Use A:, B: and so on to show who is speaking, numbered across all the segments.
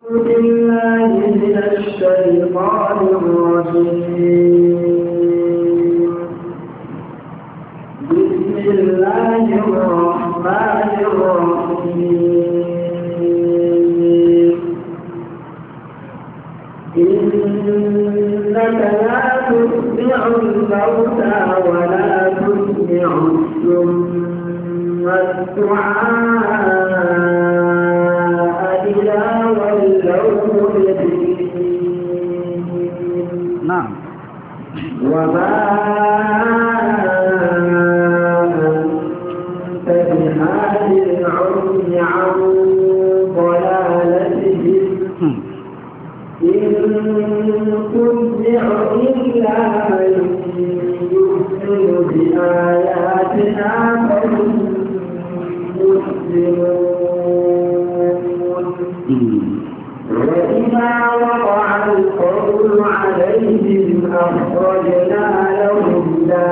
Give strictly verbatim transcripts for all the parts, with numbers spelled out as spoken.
A: بالله من الشيطان الرجيم. بسم الله الرحمن الرحيم. إنك لا تسمع الموتى ولا تسمع الصم الدعاء إذا ولوا مدبرين.
B: نعم.
A: وما أنت بهاد العمي عن ضلالتهم إن تتبع إلا من يؤمن بآياتنا فهم مسلمون. وإذا وقع القول عليهم أخرجنا لهم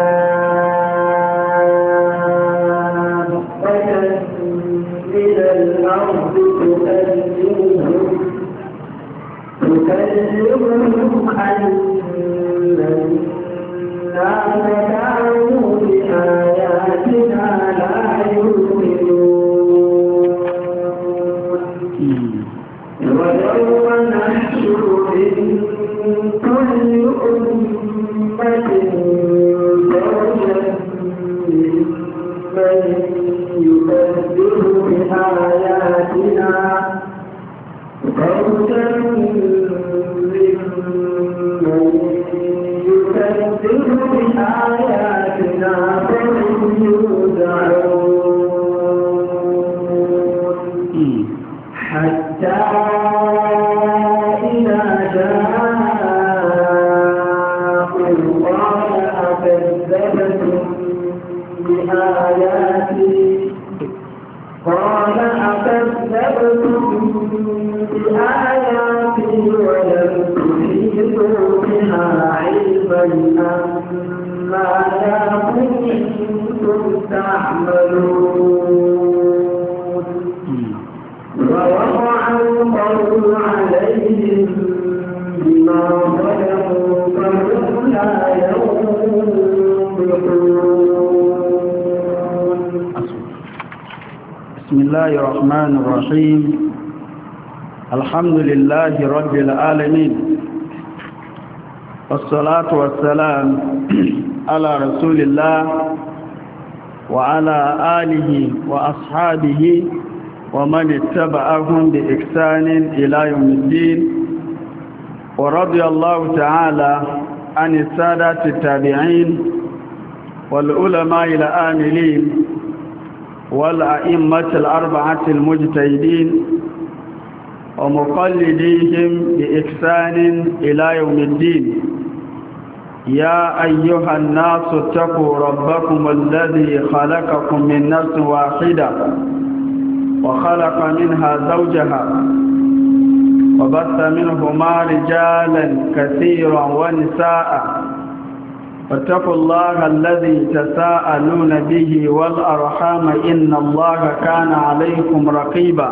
A: دابة من الأرض تكلمهم تكلمهم أن الناس كانوا بآياتنا لا يؤمنون. ويوم نحشر من كل أمة زوجا ممن يكذب بآياتنا زوجا ممن يكذب بآياتنا فهم يوزعون. حتى إذا جاءوا قال أكذبتم بآياتي قال أكذبتم بآياتي ولم تحيطوا بها علما ماذا كنتم تعملون. ووقع القول عليهم بما ظلموا فهم لا ينطقون.
B: بسم الله الرحمن الرحيم. الحمد لله رب العالمين، والصلاة والسلام على رسول الله وعلى آله وأصحابه ومن اتبعهم بإحسان إلى يوم الدين. ورضي الله تعالى عن السادة التابعين والعلماء العاملين والأئمة الأربعة المجتهدين ومقلديهم بإحسان إلى يوم الدين. يا أيها الناس اتقوا ربكم الذي خلقكم من نفس واحدة وخلق منها زوجها وبث منهما رجالا كثيرا ونساء واتقوا الله الذي تساءلون به والأرحام إن الله كان عليكم رقيبا.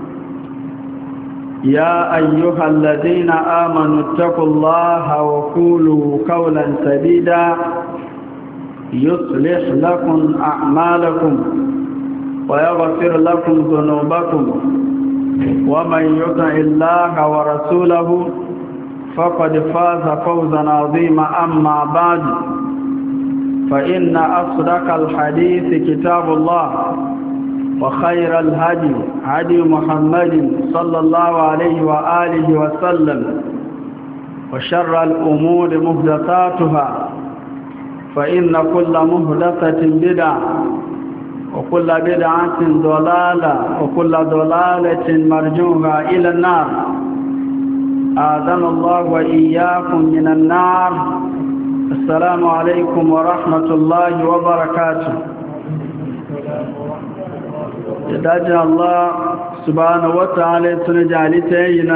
B: يا أيها الذين آمنوا اتقوا الله وقولوا قولا سديدا يصلح لكم أعمالكم ويغفر لكم ذنوبكم ومن يطع الله ورسوله فقد فاز فوزا عظيما. أما بعد فإن أصدق الحديث كتاب الله وخير الهدي هدي محمد صلى الله عليه وآله وسلم وشر الأمور محدثاتها فإن كل محدثة بدعة وكل بدعة ضلالة وكل ضلالة مرجوها إلى النار. آذن الله وإياكم من النار. السلام عليكم ورحمة الله وبركاته. إذا الله سبحانه وتعالى تنجعل تينا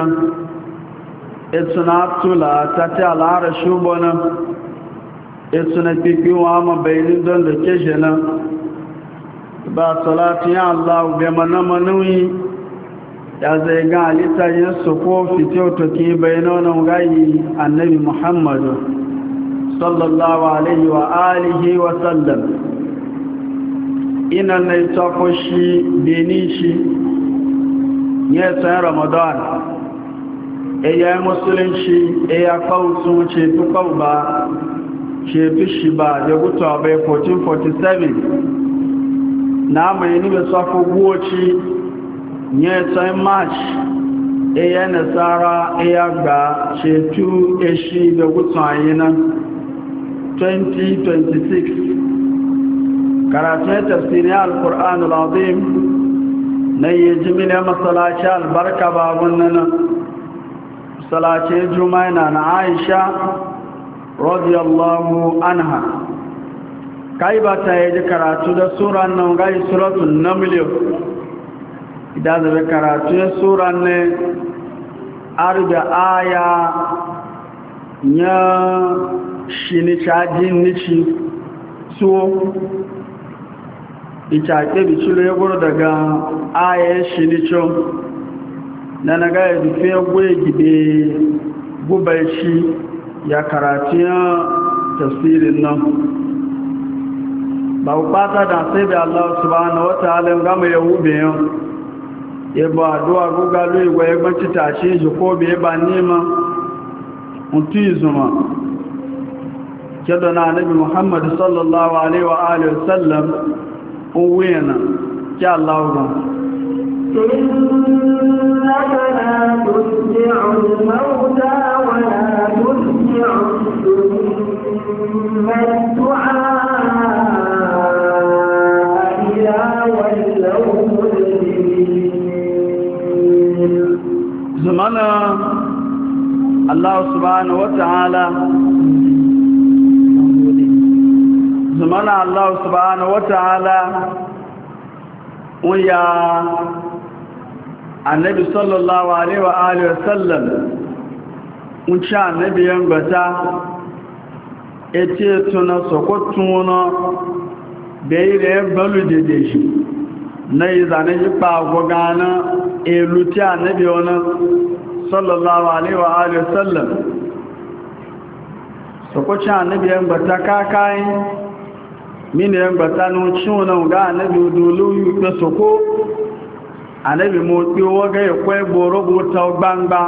B: إتنا أبتلا تتي على عرشوبنا إتنا بيبيو عام بينين دون لكيشنا ba salatu ya Allah ga mana manuyi ya zai ga halitta yin su ko fito toki bayanan gayi annabi Muhammadu sallallahu alaihi wa alihi wa sallam ina na ita shi benin shi ya tsayin Ramadan eya musulunci eya kawo sun ce tukau ba ce fi ba da gutuwa bai fourteen forty-seven na mai ni bai safo guwoci ya tsayin march eya nasara eya ga ce tu eshi da gutuwa yi nan twenty twenty-six karatun tafsirin al-Qur'an al-Azim na yi jiminin masalaci albarka babun nan salace juma'a na Aisha radiyallahu anha kai ba ta yi karatu da suran nan gai suratul naml idan da karatu da suran ne arda aya nya shini chajin nici so ita ke bicire goro daga aya shini cho na na ga dufe gwe gide gubai shi ya karatu ya tafsirin nan ba ku fata da sai da Allah subhanahu wataala ga mai yahube yau ya ba duwa guga lui gwa ya gbanci tashe shi ko bai ba nema mutu izuma kedo na annabi Muhammad sallallahu alaihi wa alihi wasallam uwena ya Allah ga
A: إنك لا تسمع الموتى ولا تسمع الصم الدعاء إذا ولوا مدبرين.
B: زمانا الله سبحانه وتعالى زمانا الله سبحانه وتعالى ويا annabi sallallahu alaihi wa alihi wasallam mun sha annabi yan gata ete tuna sokotuna beire balu dede shi nayi zane ji pa gogana eluti annabi ona sallallahu alaihi wa alihi wasallam sokocha annabi yan gata kakai mini yan gata no chuna ga annabi dulu yu pe soko anabi mo ti owo ga ekwe gboro buta gbangba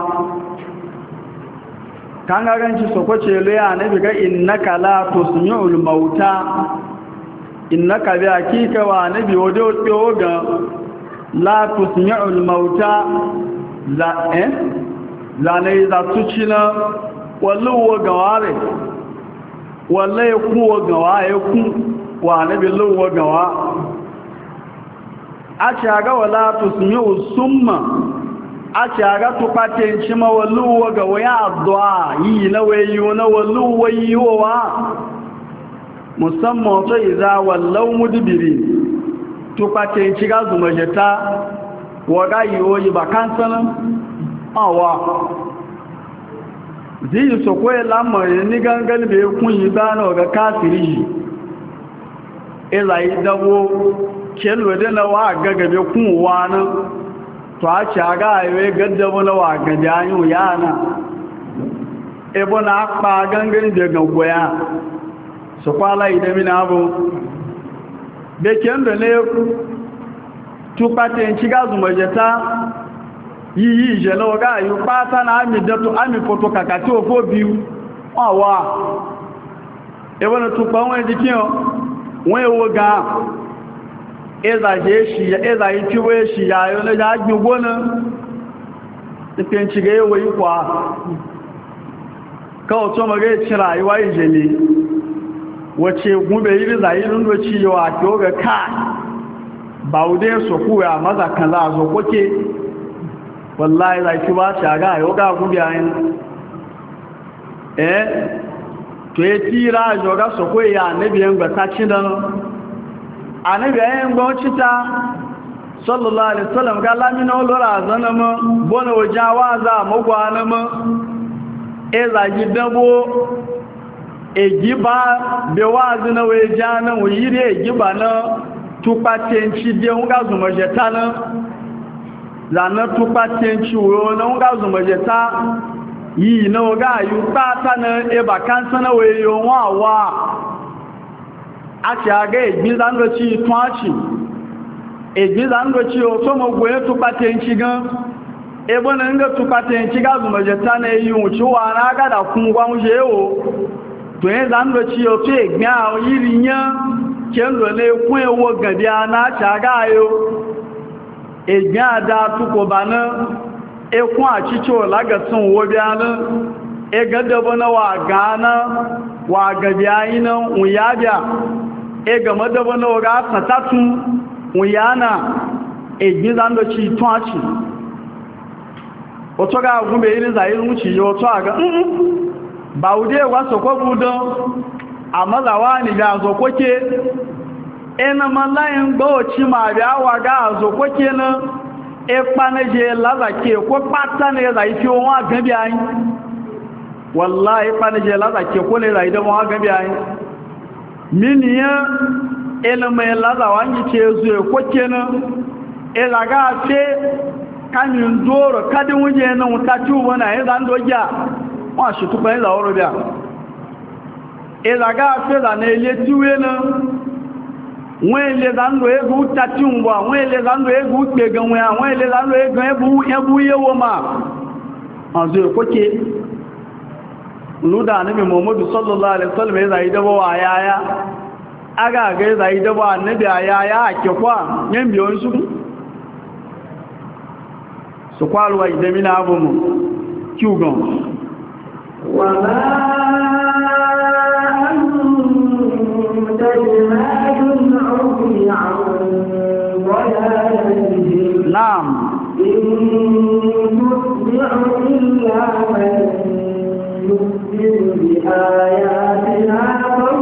B: kanga ganci sokoce le anabi ga innaka la tusmi'ul mauta innaka bi hakika wa anabi wode owo ga la tusmi'ul mauta za eh za ne za tucina wallu wo ga ware wallahi ku wo ga wa ku wa anabi lu wo ga wa a ci aga wala tusmi'u summa a ci aga tukate ci ma walluwa ga waya addu'a yi na wayo na walluwa yiwa musamman to iza wallau mudbiri tukate ci ga zumajeta waga yiwo yi bakansan awa zai so ko lamma ni gangan be kun yi bana ga kafiri ila yi dawo kelo da na wa gagabe kunwa nan to a ci aga ayewe gaddabo na wa gajanyu yana ebo na akpa gangan da gagwaya su kwala idami na abu da kendo ne tukpata yin ciga zumajeta yi yi jela oga yi pata na ami dato ami foto kakati ofo biyu wa ebo na tukpa wọn jikin wọn ewo ga eza je shi ya eza yi ciwe shi ya yi na ya gbi gona ifin ciga yi wayi kwa kawo to maga ci rayuwa yi jele wace gube yi riza yi nundo ci yawa a kiyo ga ka ba wude su kuwa maza kan za a zo koke wallahi za ki ba shi a ga yau ga gube yayin eh to ya tira a joga su kuwa ya nabiyan gbata ci da anabi ayin gwamcita sallallahu alaihi wasallam ga lamina olora zanama bona wajawa za magwanama e zagi dabo e giba be wazi na wajana wuyire e giba na tupatenci de unga zuma jetana zanen tupatin ciwo na nga zumajeta yi na oga yi pata na eba kansa na weyo wawa a ci aga egbin zandoci tuwaci egbin zandoci o so magwai tupatin ci gan ebe na nga tupatin ci ga zumajeta na yi wucewa na aga da kungwa wuce o to yin zandoci o to egbin a yiri yan kendo na ekun ewo gabi a na ci aga ayo egbin ada tuko bana ekun acicho lagasin wobiana ega dabo na wa gana wa gabiyayi na uyabiya ega madabo na wa satatu uyana egbin zando ci tuaci oto ga gumbe irin zai ruci yo to aga ba ude wa soko budo amalawa ni ga zo koke ena malayin gbochi ma bia wa ga zo koke na epa na je lazake ko pata ne zai fi won agabi ayin wallahi epa na je lazake ko ne zai da won agabi ayin miniya ena mai lazawa ngi ce zo koke na elaga fe kanin doro kadin wuje na mutati wona yin zan doja wa shi tupa yin zaworo bia elaga fe da na ile tiwe na wọ́n ilé lánàá egwu tàtí ǹgbà wọ́n ilé lánàá egwu pẹ̀gẹ̀ wọn àwọn ilé lánàá egwu ẹbú yíwọ́ ma ọ̀zọ̀ ìkókè lúdà níbi Muhammadu sallallahu alaihi wasallam ẹ̀zà ìdẹ́bọ̀ àyáyá agagà ẹ̀zà ìdẹ́bọ̀ níbi àyáyá àkẹ́kwà yẹn bí oún ṣúkú sọkwálùwà ìdẹ́mínà abúmù kí ugan
A: wà
B: نعم
A: إن تتبع إلا من يؤمن بآياتنا فهم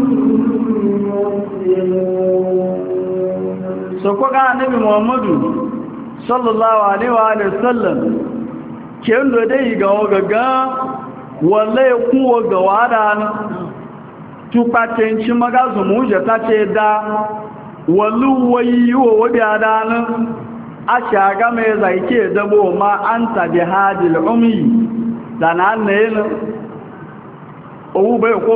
A: مسلمون
B: سوكوكا نبي محمد صلى الله عليه وآله وسلم kendo dai ga ogaga wallahi kuwa ga wadan tupatenci magazu muje tace da wallu wayi wo wadana a shaga mai zaike dabo ma anta bi hadil umi danan ne ne o bai ko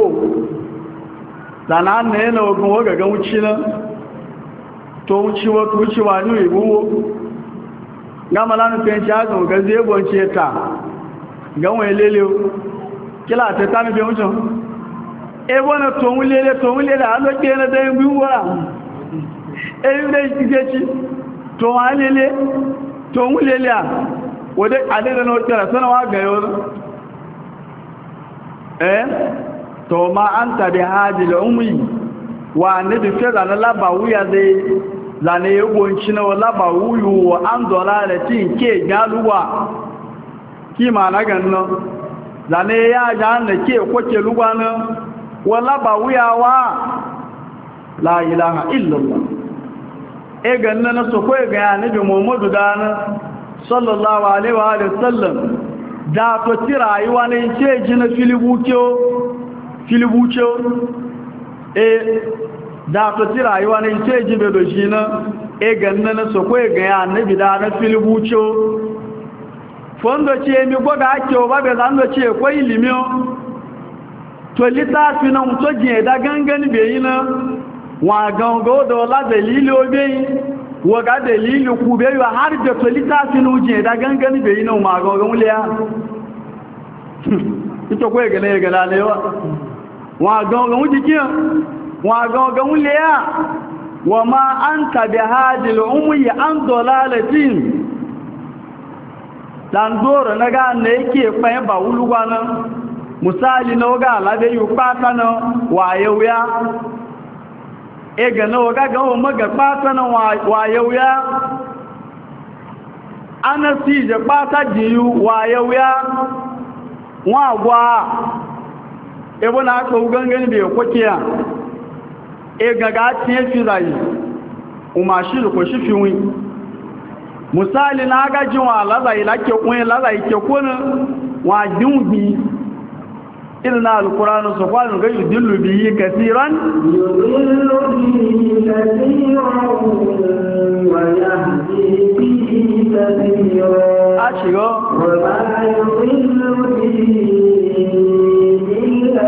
B: danan ne ne ogun ogaga wuci na to wuci wa to wuci wa ni ibuwo gama lanu penci azo ga zebon ce ta ga wani lele kila ta tami be wucin e bona to wani lele to wani lele a loke na da yin biwa e yi da ike ci to wani lele to wani lele a wadda adada na wakilá sanawa ga yau eh to ma an tabi hajji da umri wa ne bi fe zane laba wuya zai zane ya gonci na laba wuyu wa an dola da cin ke galuwa kima na ganin zane ya ja na ke kwake luwa na wa laba wuya wa la ilaha illallah e ganin na so kawai ga ya nabi muhammadu dana sallallahu alaihi wa sallam da to ti rayuwa ne ce ji na filibucho filibucho e da to ti rayuwa ne ce ji be do shi na e ganna na so ko ga ya annabi da na filibucho fondo ce mi goga ake o ba be zan do ce ko ilimi o to litafi na to je da gangan be yi na wa gango do la dalili o be yi waga dalili ku be yi har da to litafi na je da gangan be yi na ma gangan liya ito ko ga ne ga la ne wa wa gangan wuji kiya wa gangan liya wa ma anta bi hadil umri an dalalatin dan doro naga ne yake fa ba wulugwa nan misali na waga alade yu pata na wayewya e ga na waga ga o maga pata na wayewya anasi je pata jiyu wayewya wa gwa e bona ko gangan be kokiya e ga ga tiye fi zai umashi ko shi fi wi misali na ga jinwa lazai lake kun lazai ke kun wa jinwi إذن القرآن سبحانه يدل به كثيرا
A: يضل به كثيرا ويهدي به كثيرا
B: أشياء
A: وما يضل به إلا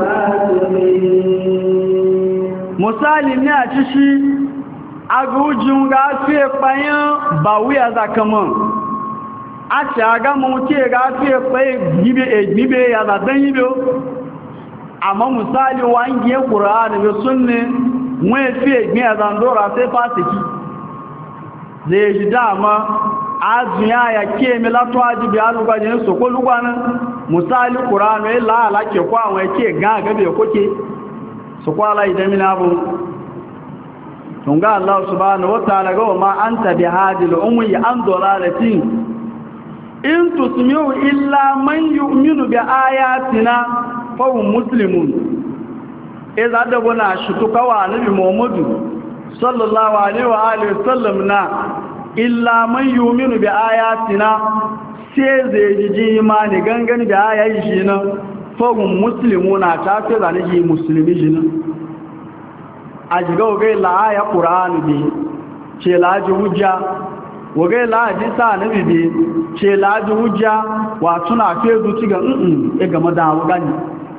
A: الفاسقين.
B: misali ne a ci shi agujin gafe bayan ba wuya zakaman a ci aga mawuce gafe bayan gibe ya zaɗen yi biyu amma misali wangiyar ƙura'ani bai sun ne wani fiye gini a zandora sai fasiki zai ji dama azuya ya ke milato ajibi alugwajin su ko lugwanin misali ƙura'ani ya la'alake kwa wani ke gan gabe kuke su kwala idan mina bu tun ga Allah subhanahu wa ta'ala ga ma anta bi hadil ummi an dalalatin in tusmi'u illa man yu'minu bi ayatina fa hum muslimun idza da gona shi to kawa nabi Muhammadu sallallahu alaihi wa alihi wasallam na illa man yu'minu bi ayatina sai zai ji imani gangan da ayayi shi na fogun muslimuna ta fi zane ji musulmi jinin a jiga wagai la'aya ƙura'anu bi ce la'aji hujja wagai la'aji sa nabi bi ce la'aji hujja wa tuna fe zuci ga ɗin ya gama da hau gani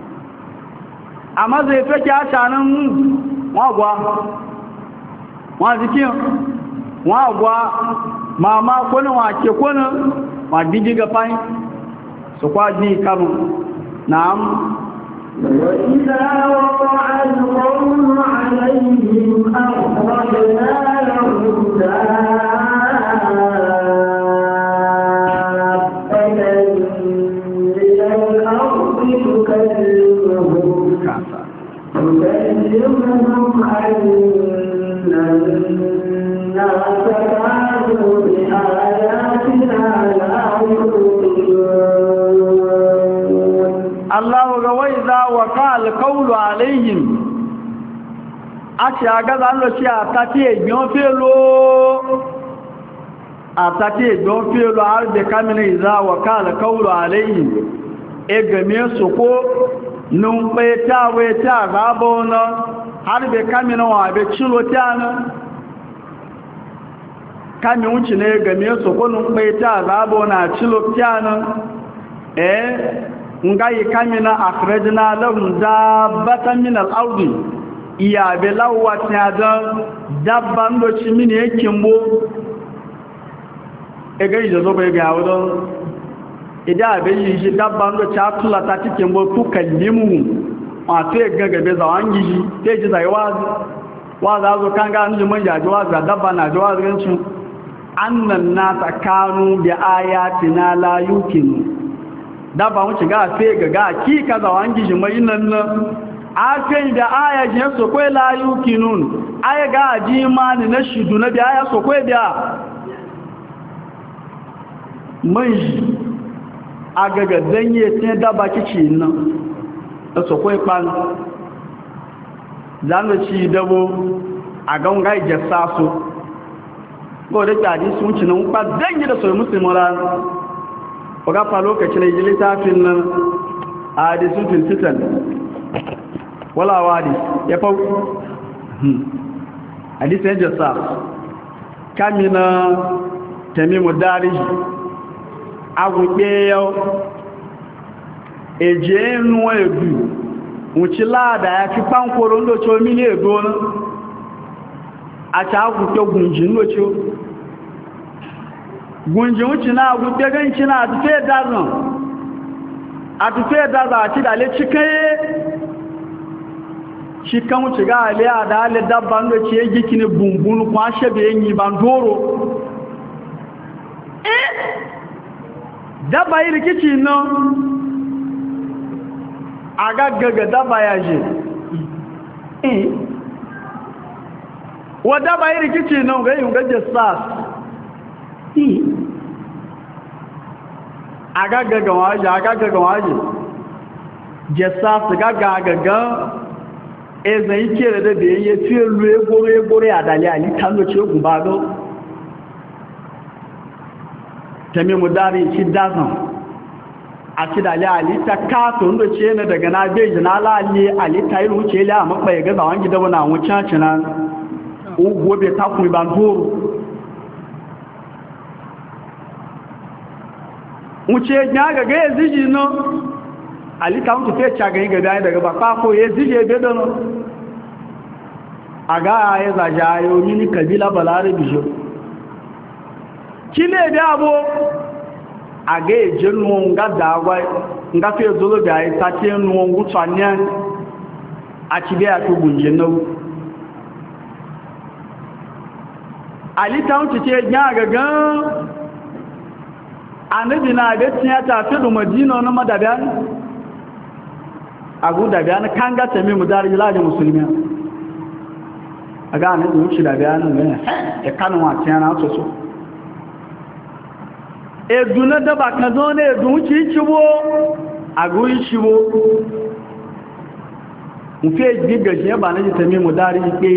B: amma zai fake a canin wagwa wa jikin wagwa mama kwanin wake kwanin wa gidiga fayin su kwaji kanu نعم
A: وإذا وقع القول عليهم أخرجنا لهم دابة من الأرض تكلمهم تكلمهم أن الناس كانوا بآياتنا لا يؤمنون.
B: Allah ga wai za wa ka alqawlu alaihim ati aga za lo si atati egbon felo atati egbon felo arde kamina iza wa ka alqawlu alaihim egame soko nun pe tawe ta gabona harbe kamina wa be chilo tana kami unchi ne egame soko nun pe ta gabona chilo tana eh ngai kamina akhrajna lahum dabbatan min al-ardi iya belawa tiada dabban do chimini ekimbo ege ijozo be ga wodon ida be yi dabban do chatula ta tikimbo tu kallimu ma te gaga be zawangi ji te ji zai wazi waza zo kanga anju mun ja jawazi dabba na jawazi gancin annan nata kanu bi ayatina la yukinu daba wuce ga fe ga ga ki kaza wangi shi mai nan nan a fe da aya je so ko la yukinun aya ga ji mani na shidu na bi aya so ko biya mai aga ga danye tin daba kici nan so ko pan zan ci dabo aga ngai je saso ko da jadi sun ci nan pa danye da so musulman ga fa lokacin da littafin nan hadisun filfitan wala wadi ya fa hadisun jasa kamina tamimu dariji agugbe yau eje enu ebu wuci lada ya fi pankoro ndoci omi ne ego na a ta agugbe gunji ndoci gunji wuce na agugbe ganci na atufe dazan atufe dazan a ci da ale cikaye shi kan wuce ga ale a da ale dabba ndoci ya giki ne bumbunu kwa shebe yanyi bandoro eh dabba yi rikici nan agagaga dabba ya je eh wa dabba yi rikici nan ga yin gaje sas eh agagaga waje agagaga waje je sas gagaga eze ikere da be ye ti elu egboro egboro adali ali tano che ogun ba go temi mo dari ti dazan a ci da alita katon da ce na daga na beji na lalle alita yi wuce liya makpa ya gaza wani gida wani wucin cina gobe ta kuma ban doro wuce ya gaga ya ziji no alita wuce fe cagayi gaba daga bakpa ko ya ziji ya bedo no a ga ya zaje ayo mini kabila balare bijo kile da abu a ga eje nuwa nga dagwa nga fi ezolo ga ita ti nuwa ngutu anya a ci biya to gunje nau alita wuce ce ya gagan anabi na da tiya ta fi da madina na madadan agu da bayan kan ga tame mu dari laji musulmi aga anabi wuce da bayan ne e kanu wa tiya na so so eduna da ba kan zo ne edun ci cibo agu yi cibo mu fe diga je ba na ji tame mu dari pe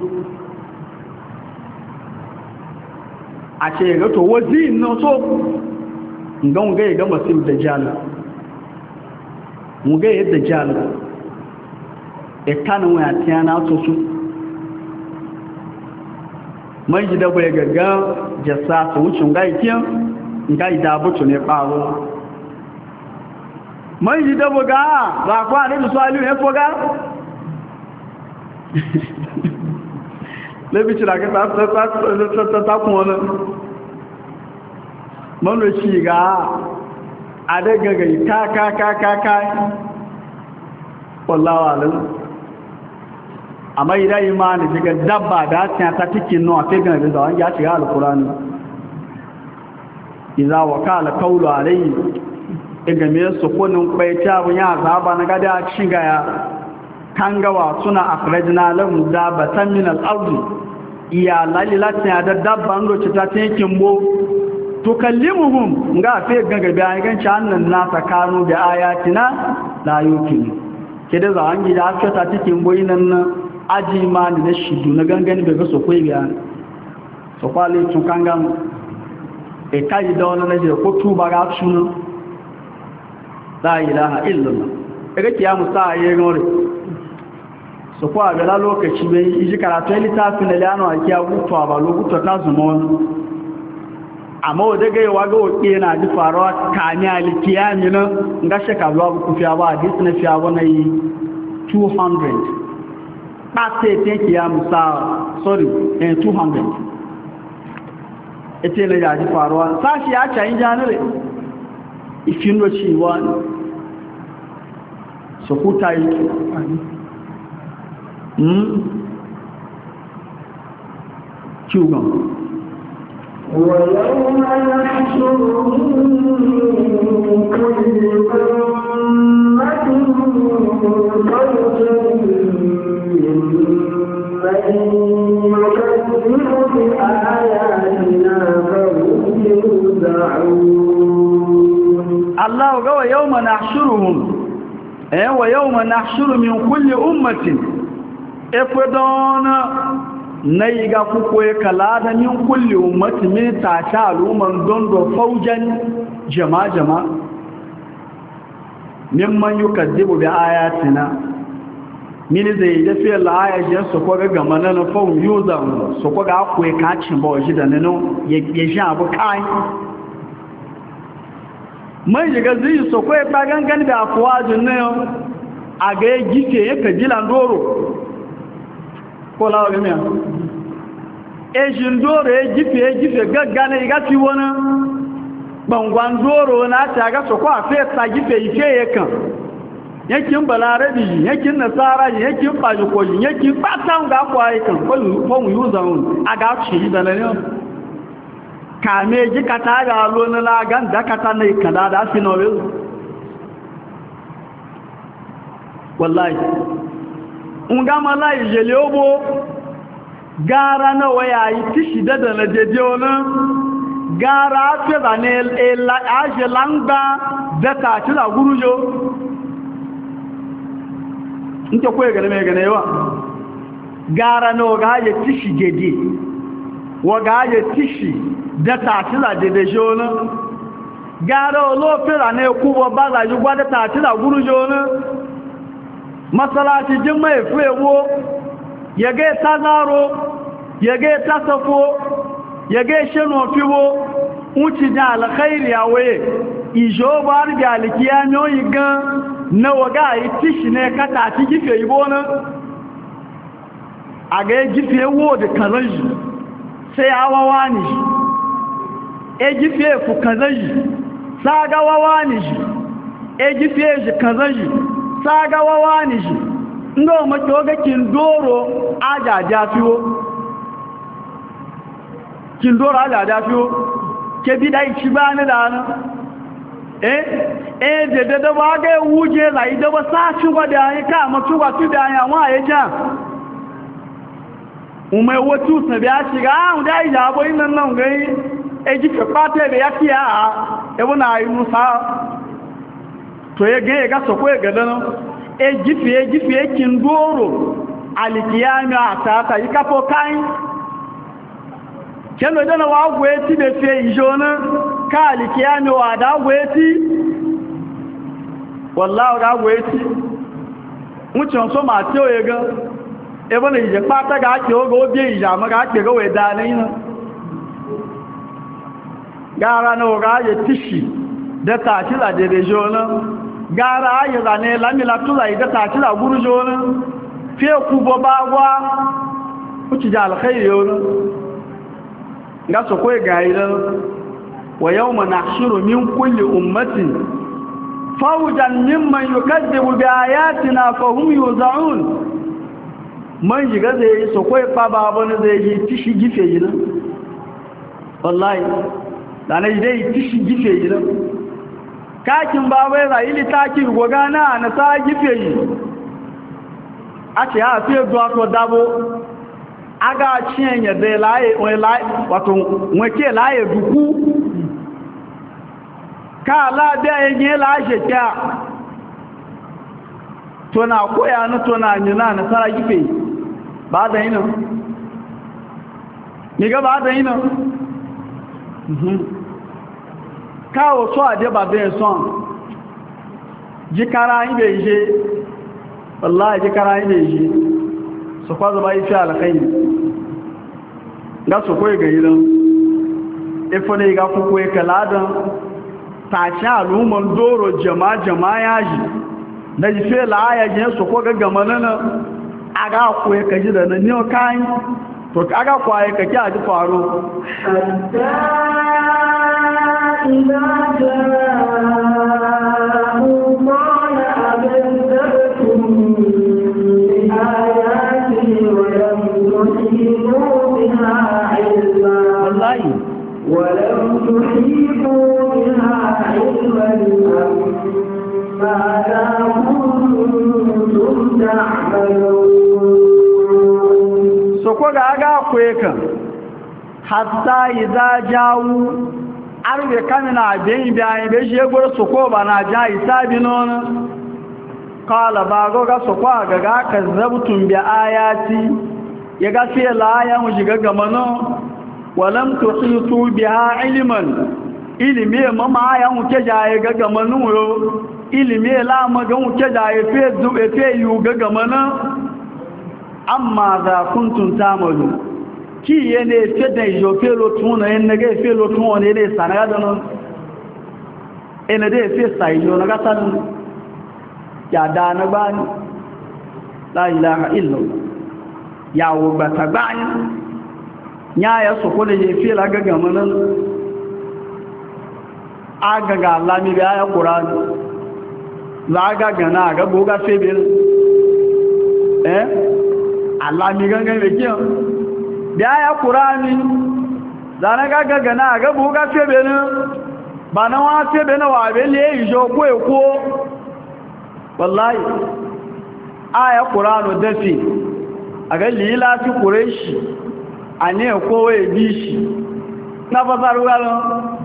B: a ce ga to wazi no so ngan ga ga masim dajjal mu ga yadda dajjal e kanu wa tiyana to su mai ji da bai gaga jassa su wucin ga ikiyan ga ida butu ne bawo mai ji da buga ba kwa ne su aliyu ne foga lebi ci da ka ta ta ta ta kun wani manu ci ga a daga gai ka ka ka ka ka wallawa alin amma idan imani daga dabba da ta ta cikin nuwa sai gana da zawon ya shiga alkurani iza wa kala kaulu alayhi daga me su kunin kwaita bu ya zaba na gada shiga ya kangawa suna akhrajna lahum dabatan min al-ardi iya lalilatin da dabban roci ta cikin bo tukallimuhum nga fe gaga bayan ganci annan nasa kanu da ayatina la yukin kida za an gida aka ta cikin boyinan aji imani da shidu na gangani daga so koi biya so kwale tun kangan e kai da wannan ne ko tuba ga sunu la ilaha illallah daga kiyamu sa yayin gore so kwa ga lokaci bai yi karatu littafin da lano a kiya gutuwa ba lokuta ta zuma amma wadda ga yawa ga wake yana ji faruwa kami alikiyami nan ga shaka zuwa buku fiya ba a disi na fiya ba na yi two hundred ɓata ya tenki ya musa sorry eh two hundred ita yana ya ji faruwa sashi ya cayin janire ifin da cewa su kuta yi kyugan
A: ويوم نحشر من كل أمة فوجا ممن يكذب بآياتنا فهم يوزعون
B: الله قال يوم نحشرهم ويوم نحشر من كل أمة إفدانا na yi ga kuko ya kala da min kulle ummati min ta ta al'umman don do faujan jama-jama mimman yi kaddibu bi ayatina mini zai da fiye la'ayajin su kwaga gama na na faun yuza su kwaga akwai kacin ba waje da nanu ya shi abu kai mai shiga zai su kwaye bagan gani da afuwajin na yau a ga ya gife ya kajilan doro ko lawa ga miya ejin doro ya gife ya gife gaggana ya gafi wani bangon doro na ta ga su kwa fesa gife ife ya kan yakin balarabi yakin nasara yakin fajikoji yakin fatan ga kwa ya kan kwan yuzan a ga shi da na ne kame ji kata ga alo na lagan da kata na ikada da fi nobe wallahi ngama la ijele obo gara na waya yi tishi da da na jeje ona gara fe ba ne ela aje langba da ta ci da gurujo nke ko ga me ga ne wa gara no ga je tishi jeje wa ga je tishi da ta ci da jeje ona gara olofira na ekubo baza ju gwada ta ti da guru jona masalaci jin mai fuewo yage tazaro yage tasafo yage shenu fiwo uci da alkhairi awe ijo bar ga alkiya no yigan na waga yi tishi ne kata ti gife ibona aga gife wo da kazanji sai awawa ni e gife ku kazanji saga wawa ni e gife ji kazanji saga wawa ni ndo ma toga kin doro ajaja fiwo kin doro ajaja fiwo ke bidai ci bani da nan eh eh de de ba ga wuje la ida ba sa ci gwa da yi ka ma tu gwa tu da ya wa ya ja umai watu sabi a shiga an da ida bo nan nan gai e ji ka pate be yakiya e wona yi musa to ye ga ga so ko ga dan e ji fi e ji fi kin doro alikiyami atata yi ka fo kai kendo dana wa gweti be fe ijona ka alikiyami wa da gweti wallahi da gweti mucho so ma ti o yega e bona ije pata ga ti o go bi ija ma ga ti go we da ni na gara no ga ye tishi da ta ti la de jona gara ya da ne la mi la tu la ida ta ti la guru jona fe ku bo ba wa ku ti ja alkhair yona ga su kai ga idan wa yawma nahshuru min kulli ummatin fawjan mimman yukazzibu bi ayatina fa hum yuzaun man jiga zai su kai fa babu ne zai yi tishi gife yin wallahi dana dai tishi gife yin kakin babu ya yi taki gogana na sa gife yi ake ha fi zuwa to dabo aga chenye de lae we lae wato nweke lae duku ka la de enye la jeja to na koya no to na nyina na sara gife ba da ina ni ga ba da ina mhm ka o so ade ba be son jikara ibe je wallahi jikara ibe je su kwazo ba yi fi alkhairi ga su koyi ga idan ifo ne ga kuku ya kaladan tashi al'umman doro jama jama ya ji na ji fi la'aya jin su ko gaggama nana aga kuwa ka ji da na niyo kayan to aga kwaye ka ki a ji faro
A: ولم تحيطوا بها علما ماذا كنتم تعملون
B: soko ga aga kweka hatta idza jawu arbe kamina bin bayan be je goro soko bana ja isabi non qala ba go ga soko ga ga kazzabtum bi ayati ya ga sai la ya mu shiga gamano walam tuhitu biha ilman ilimi mama ya wuce jaye gaga manuyo ilimi la maga wuce jaye fe zube fe yu gaga mana amma za kuntum tamalu ki yene fe da jo fe lo tuna yen ga fe lo tuna ne ne sanaga da non ene de fe sai yo na gatan ya da na bani la ilaha illa ya wo bata bani nya ya so ko da je fi la gaga manan aga ga Allah mi ga ya Qur'an la ga ga na ga boga fe bil eh Allah mi ga ga be kiyo da ya Qur'ani da na ga ga na ga boga fe bil ba na wa fe be na wa be le ijo ko e ko wallahi aya Qur'anu dafi aga lila fi quraish ane kowa ya bi shi na fasar wala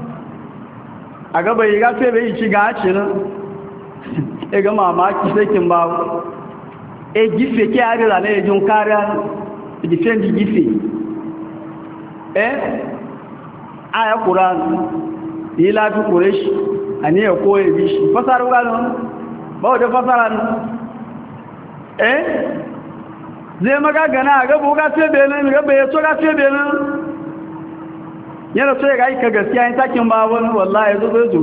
B: a gaba yi gafe bai ci gaci nan e ga mamaki sakin babu e gife ke arira na ejin kariya gifen di gife eh aya Qur'an ila fi quraish ani ya koye bi shi fasara gano ba da fasara ne eh zai maga gana ga buga ce benin ga bai so ga ce benin yana so ga ka gaskiya in takin ba wani wallahi zo zo zo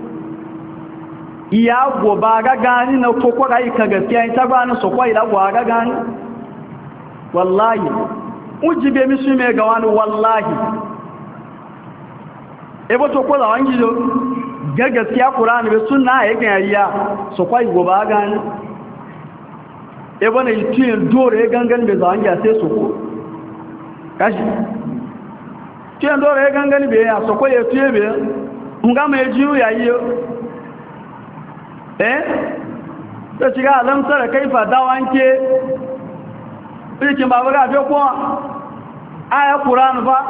B: iya goba ga gani na koko ga ka gaskiya in ta ba na so kwai da gwa ga gani wallahi ujibe mi su me ga wani wallahi ebo to ko da wangi do ga gaskiya qur'ani be sunna yake yariya so kwai goba ga gani ebo ne tuyin dore gangan be wangi sai so ko kashi tuyin dore gangan be ya so ko ye tuye be nga me jiu ya yi eh to shiga alamsara kaifa dawanke rikin babu ga fe ko aya qur'an fa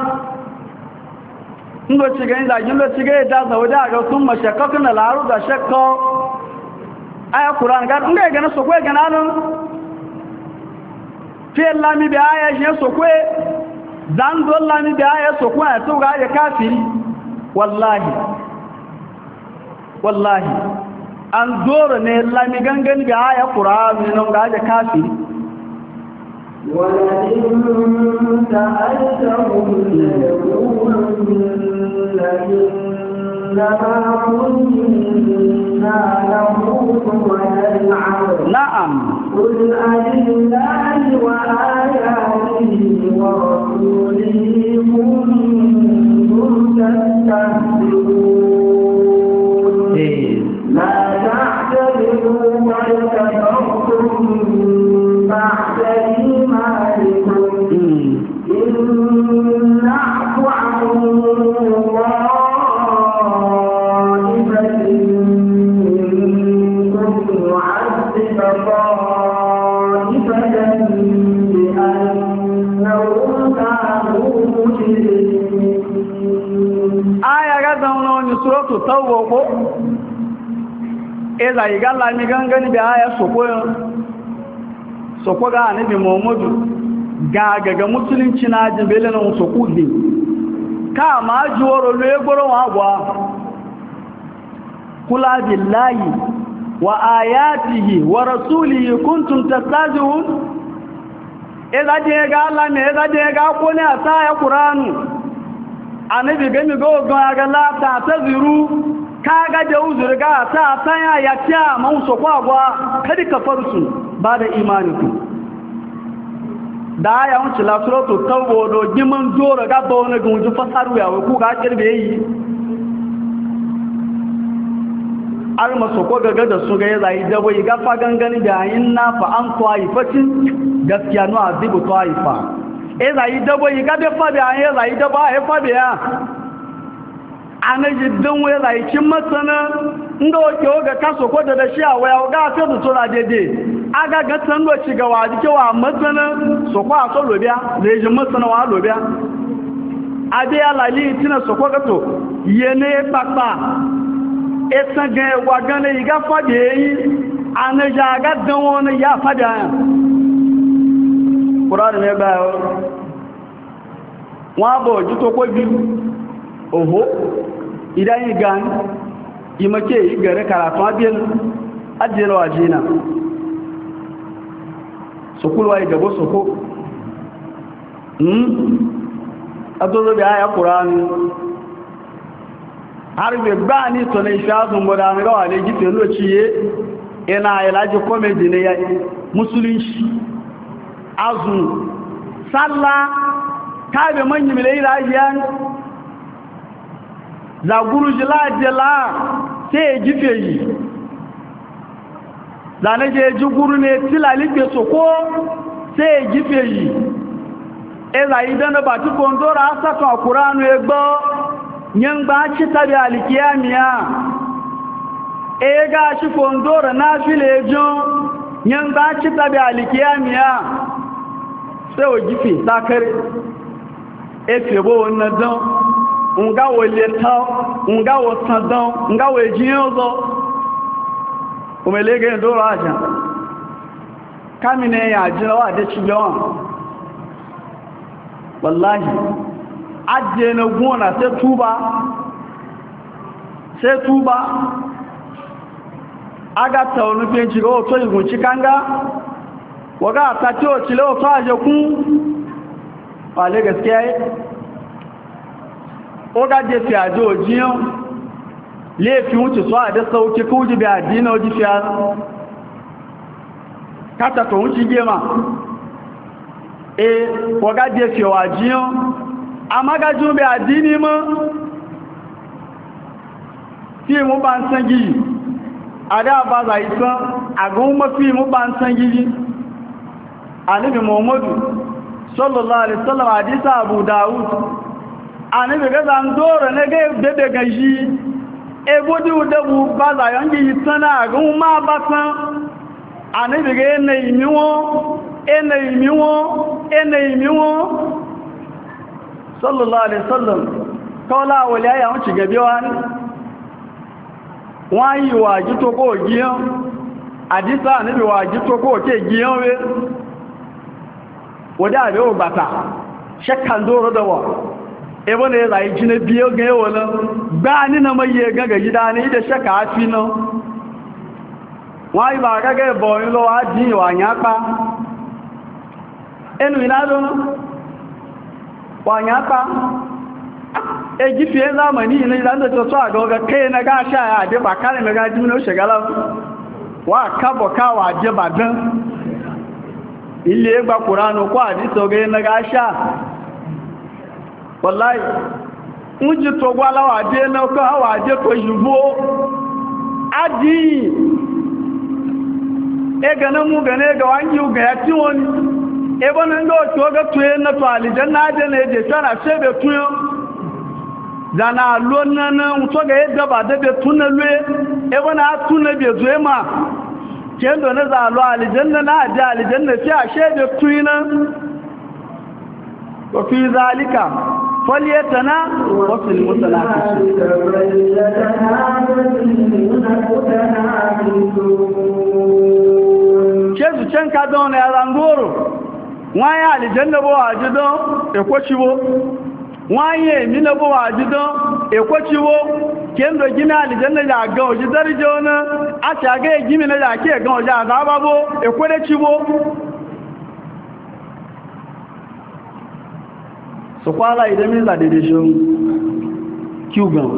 B: ndo shiga inda gindo shiga da zawada ga sun mashakkakun laru da shakka aya qur'an ga ngai ga na so ko ga nan fi lami bi aya je so ko zan do lami bi aya so ko to ga ya kafiri wallahi wallahi an dora ne lami gangan bi aya qur'an ne ga ya kafiri
A: ولئن سألتهم ليقولن إنما كنا نخوض ونلعب
B: نعم
A: قل ألله وآياته ورسوله كنتم تستهزئون لا تعتذروا قد كفرتم بعد إيمانكم إن نعفو عن طائفة منكم نعذب طائفة بأنهم كانوا مجرمين.
B: آية غزاونا سورة التوبة إذا يقال لي غنغني بآية سوكوين soko ga annabi Muhammadu ga gaga musulunci na jibele na soko din ka ma juworo le gboro wa gwa kula billahi wa ayatihi wa rasulihi kuntum tastajun eza je ga Allah ne eza je ga ko ne asa ya Qur'anu annabi ga mi go ga ga la ta taziru kaga da uzur ga ta tanya ya ta mun soko agwa kadi kafarsu ba da imaniku da ya wuce lafiratu tawo do gimin dora gaba wani gunju fasaru ya ku ga kirbe yi ar maso ko gaga da su ga ya zai dabo yi gafa gangani da yin na fa an taifatin gaskiya no azibu taifa e zai dabo yi ga da fa da ya zai dabo ya fa da ya anaji dan wai zai kin masana ndo ke ga kaso ko da shi a waya ga ta da tura dede aga ga tando ci ga wa dike wa masana so kwa so lobiya zai ji masana wa lobiya ade ya lali tina so ko ga to yene papa etan ga wa gan ne ga fade yi anaja ga dan won ya fada Qur'an ne ba wa bo ji to ko bi oho idan yi gan yi make yi gare karatu abiyan ajiyar wajena sokulwa yi gabo soko adozo bi aya Qur'ani har be ba ni to ne shazun boda ne ga wale gife no ciye ina ilaji comedy ne ya musulunci azun sallah ka be manyi mile ilajiyan za guru jila sai gife yi zane je ji guru ne tilalike soko sai gife yi eza idana ba ti kondora asaka Qur'anu egbo nyangba chi tabi alikiyamiya ega shi kondora na filejo nyangba chi tabi alikiyamiya sai o gife sakare efebo wannan dan nga wo le ta nga wo san dan nga wo ejiyan zo o melege ndoro aja kamine ya jira wa de chijon wallahi ajje na gona sai tuba sai tuba aga taunu pe jiro to igun chikanga waga ta to chilo to aje ku wale gaskiya yi oga je fi ajo jiyan le fi wuce so a da sauki ku ji bi adina oji fi ara kata to wuce gema e waga je fi wa jiyan amaga ju bi adini mo tí mú bá ń sán gíyì àdá àbázà ìsán àgún mọ́ fí mú bá ń sán gíyì àníbì Muhammadu sallallahu alaihi wasallam àdísà Abu Dawud àníbì gaza ń dóòrò nẹ́gẹ́ bẹ́bẹ̀ gají egbódí udẹ́bù bázà yọ́n gíyì sán àgún máa bá sán àníbì gẹ́ ẹnẹ ìmíwọ́n ẹnẹ ìmíwọ́n ẹnẹ ìmíwọ́n sallallahu alaihi wasallam kọ́lá wọlé ayà wọ́n ti gẹ̀bí wá ní wọ́n yí wà jí tó kó gíyán àdísà níbi wà jí tó kó ké gíyán wé wọ́dá àbẹ́ ò bàtà ṣẹ́kàn dóró dọ̀wọ̀ ẹbọ́ ní ẹ̀rà ìjìnà bí ó gẹ́ wọ́n lọ gbá nínú mọ́ yẹ gẹ́gẹ́ yídá ní ìdẹ́ ṣẹ́kà á fi náà wọ́n yí bà gẹ́gẹ́ bọ̀ ń lọ ájí ìwà nyápa ẹnu ìnádọ́ wà nyápa eji fiye zamani ne idan da to a ga kai na ga sha ya de ba kare na ga jimino shagala wa kabo ka wa je ba dan ile gba qur'anu ko hadisi ga na ga sha wallahi unji to gwala wa je na ko wa je to yubo adi e ga na mu ga ne ga wangi ga ya ti woni e bonan do to ga tuye na to alijanna je ne je tana sebe tuyo zana lona to ga yadda ba da be tunalle e bana tunabe zuwe ma kendo na za lo aljanna na da aljanna sai a shede tuina wa fi zalika falyatana wasil mutanafisun kezu can ka don ya rangoro wani aljanna bo ajido e ko ciwo wáyé nínú bó wà jídán èkó tí wó kí ń lò gíní àlìjẹ́nà àgán òjí dẹ́rìjẹ́ ọ̀nà àti àgẹ́ ìgíní lẹ́yà kí ẹ̀gán ọjà àzábábó èkó dé tí wó sọkwálá ìdẹ́mí ìlàdèdè ṣe kí ugan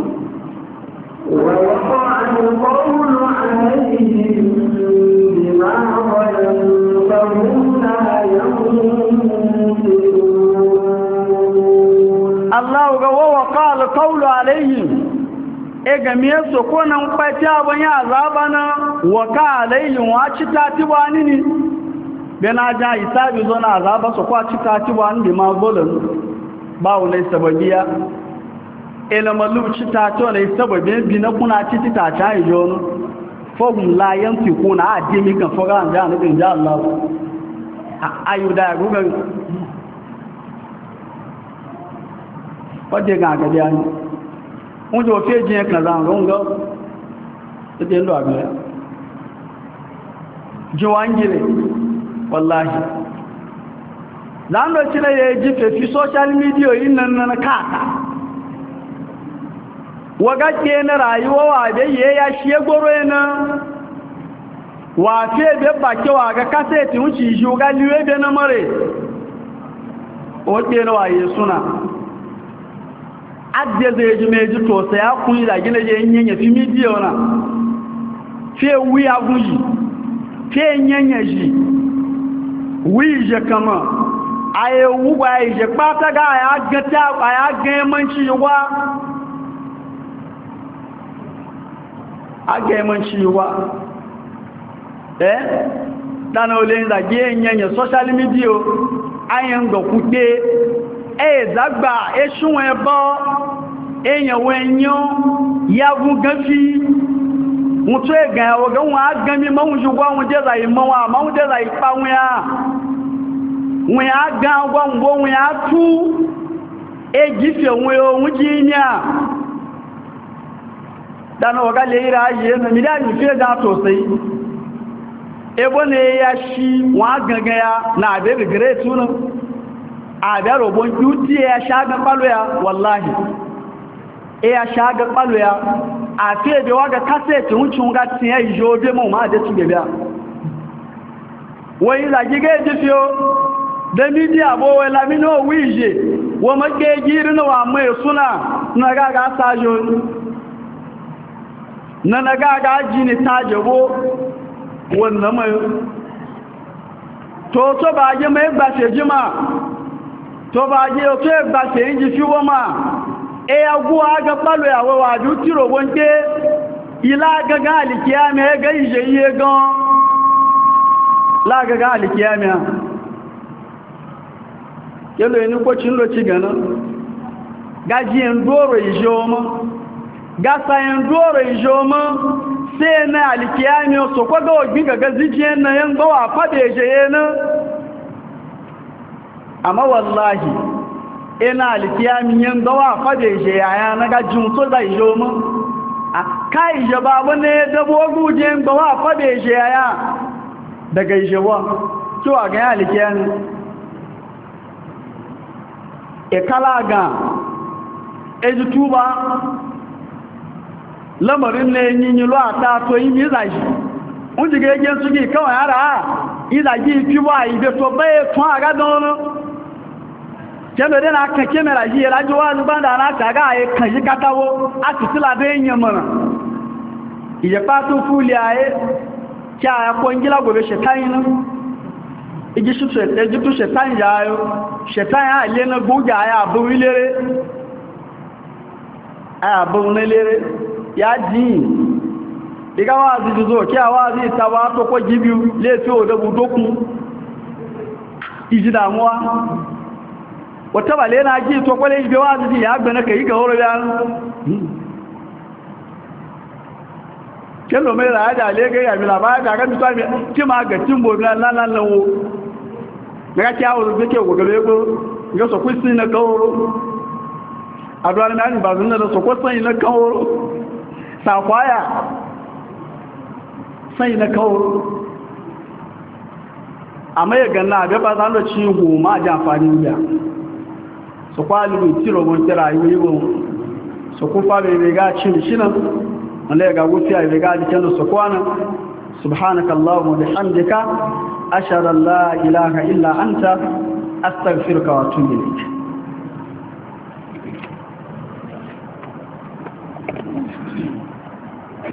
B: Allah ga wawa qala qawlu alayhim e ga me so ko nan pati abun ya azaba na wa ka alayhim wa cita tiwani ni bena ja isabi zo na azaba so ko cita tiwani di ma golan ba wala sababiya ela malu cita to ne sababi bi na kuna cita ta yi yo no fogum la yanti kuna adimi kan foga anja ne bin ja Allah ayuda gugan wadda ga gabi ya yi wunje wafe jiyan kan zan runga ta ɗin da abu ya jiwangire wallahi zan da cina ya yi jife fi social media yin nan na kaka waga ke na rayuwa wa da yi ya shi goro yana wafe bai bakewa ga kaseti wuce shi ga liwe bai na mare wadda na waye suna adde zai ji meji to sai ya kunyi da gina je yanya fi midiyo na fe wuya guji fe yanya ji wi je kama aye wuba je pata ga ya gata ya ga manci wa a ga manci wa eh dan ole da ge yanya social media ayen go kude ẹ̀ẹ́dàgbà ẹṣùn ẹbọ́ èyànwó ẹ̀yàn yàgùn gẹ́fí mú tó ẹ̀gàn ẹ̀wọ̀gán wọn á gán mi mọ́hún ṣùgbọ́n wọn jẹ́zà ìmọ́ wọn àmáhún jẹ́zà ìpa wọn á wọn á gán ọgbọ́n wọn á tú ẹgífẹ̀ wọn ohun jí ní à dáná ọ̀gá lè ríra ayé ẹ̀nà mílíà ní fẹ́ dá tó sí ẹbọ́ ni ya ṣí wọn á gangan ya na àbẹ́bẹ̀ gẹ́rẹ́ túnú àbẹ́ robon duti ya shaga kwalo ya wallahi e ya shaga kwalo ya a fe be wa ga cassette wucin ga tin yayi jobe mu ma da ci bebe wai la gige ji fiyo da media bo wai la mino wije wo make girin wa mai suna na ga ga sajo na na ga ga jini tajebo wannan mai to to ba je mai gba se jima to ba je o to gba se inji fi wo ma e agu aga palo yawo wa ju tiro wonke ila ga ga alikiyame ga ije iye gan la ga ga alikiyame kelo eni ko chin lo ci gana gaji en doro ijoma gasa en doro ijoma se na alikiyame so ko ga ogin ga gazije na yan ga wa fa de je yana amma wallahi ina alikiyami yan ga wa fa de je yaya na ga jun so da ijoma kai je ba wani da bogu je ga wa fa de je yaya daga ijewa to a ga alikiyami ekalaga ejutuba lamarin ne yinyi lo ata to yi mi zaji unji ga eje sugi kawai ara izaji fiwa ibe to be tun aga don kebe de na kan kemera ji rajo wa lu banda na ta ga e kan yi katawo atitila be yin mana iye patu fuli aye kya ya ko ngila gobe shetan iji ṣètò ṣẹ̀tàn ìyáyó ṣẹ̀tàn yá ilé náà gbóògì àyàbò ilére àyàbò nílére yá dìí ìgáwà àti jùzọ kí àwọ́ àti ìtawà tó kọ́ jíbí lè tí ó dẹ̀bù dókun ìjìdàmúwá wàtàbà lè náà jí tó kọ́lé ìgbé wá àti ìyá gbẹ̀nà kèyí kàóró yá kelo mai rada le ga ya bila ba ga ga mutuwa ki ma ga timbo na nan nan wo ga ki awu ke go gele go ga so kwisi na gawro adwan na ni ba zunna da so ko sai na gawro sa kwaya sai na gawro amma ya ganna be ba zan da ci go ma ja amfani ya so kwalu tiro gon tira yi go so ku fa be ga ci shi nan wanda ya gagu fiye da gaji kyan su kwana subhanaka Allahumma bihamdika ashhadu an la ilaha illa anta astaghfiruka wa atubu ilayk